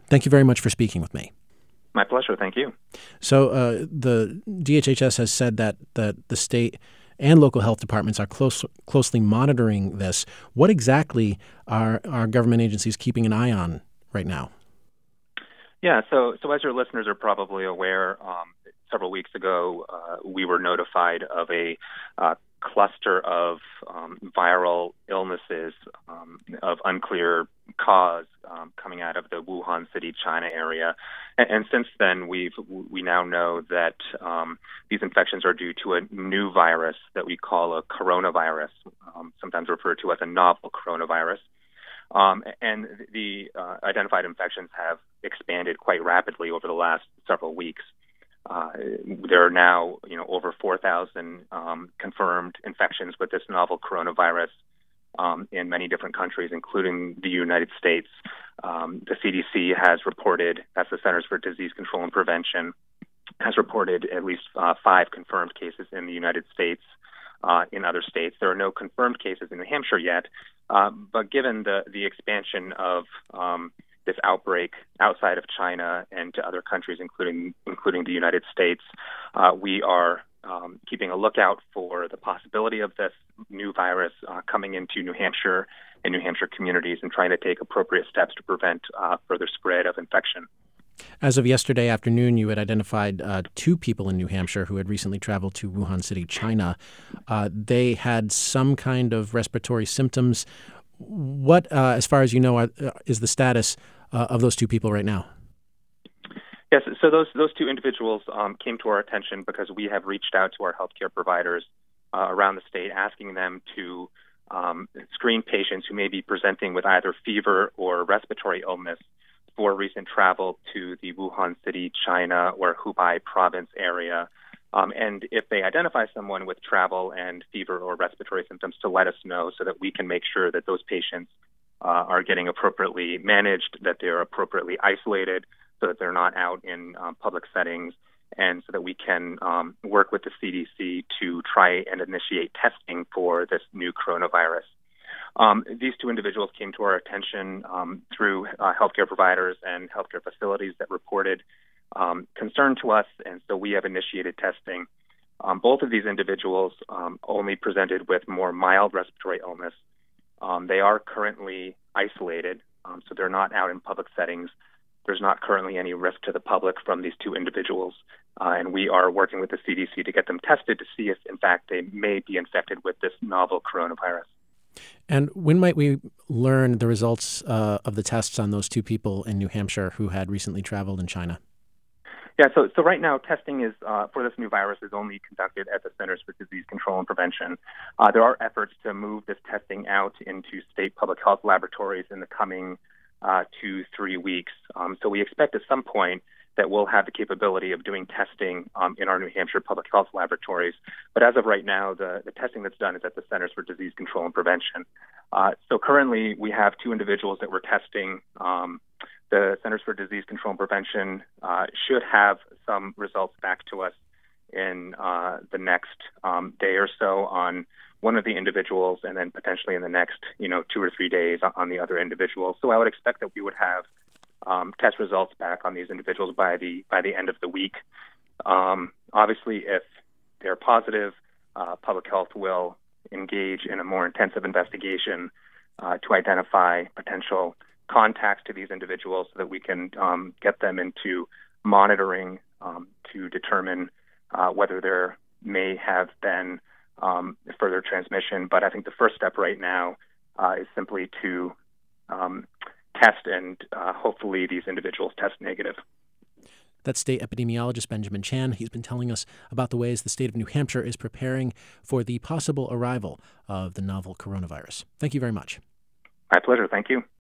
Thank you very much for speaking with me. My pleasure. Thank you. So the DHHS has said that the state and local health departments are closely monitoring this. What exactly are our government agencies keeping an eye on right now? Yeah, so as your listeners are probably aware, several weeks ago, we were notified of a cluster of viral illnesses of unclear cause coming out of the Wuhan City, China area. And since then, we now know that these infections are due to a new virus that we call a coronavirus, sometimes referred to as a novel coronavirus. And the identified infections have expanded quite rapidly over the last several weeks. There are now, over 4,000 confirmed infections with this novel coronavirus in many different countries, including the United States. The CDC has reported, that's the Centers for Disease Control and Prevention, has reported at least 5 confirmed cases in the United States. In other states, there are no confirmed cases in New Hampshire yet, but given the expansion of this outbreak outside of China and to other countries, including the United States, we are keeping a lookout for the possibility of this new virus coming into New Hampshire and New Hampshire communities and trying to take appropriate steps to prevent further spread of infection. As of yesterday afternoon, you had identified 2 people in New Hampshire who had recently traveled to Wuhan City, China. They had some kind of respiratory symptoms. What, as far as you know, is the status of those 2 people right now? Yes, so those 2 individuals came to our attention because we have reached out to our healthcare providers around the state, asking them to screen patients who may be presenting with either fever or respiratory illness for recent travel to the Wuhan City, China, or Hubei province area. And if they identify someone with travel and fever or respiratory symptoms, to let us know so that we can make sure that those patients are getting appropriately managed, that they're appropriately isolated, so that they're not out in public settings, and so that we can work with the CDC to try and initiate testing for this new coronavirus. These 2 individuals came to our attention through healthcare providers and healthcare facilities that reported concern to us, and so we have initiated testing. Both of these individuals only presented with more mild respiratory illness. They are currently isolated, so they're not out in public settings. There's not currently any risk to the public from these 2 individuals, and we are working with the CDC to get them tested to see if, in fact, they may be infected with this novel coronavirus. And when might we learn the results of the tests on those 2 people in New Hampshire who had recently traveled in China? Yeah, so right now testing is for this new virus is only conducted at the Centers for Disease Control and Prevention. There are efforts to move this testing out into state public health laboratories in the coming 2-3 weeks. So we expect at some point that we'll have the capability of doing testing in our New Hampshire public health laboratories. But as of right now, the testing that's done is at the Centers for Disease Control and Prevention. So currently we have 2 individuals that we're testing. The Centers for Disease Control and Prevention should have some results back to us in the next day or so on one of the individuals, and then potentially in the next 2 or 3 days on the other individuals. So I would expect that we would have test results back on these individuals by the end of the week. Obviously, if they're positive, public health will engage in a more intensive investigation to identify potential contacts to these individuals so that we can get them into monitoring to determine whether there may have been further transmission. But I think the first step right now is simply to test, and hopefully these individuals test negative. That's state epidemiologist Benjamin Chan. He's been telling us about the ways the state of New Hampshire is preparing for the possible arrival of the novel coronavirus. Thank you very much. My pleasure. Thank you.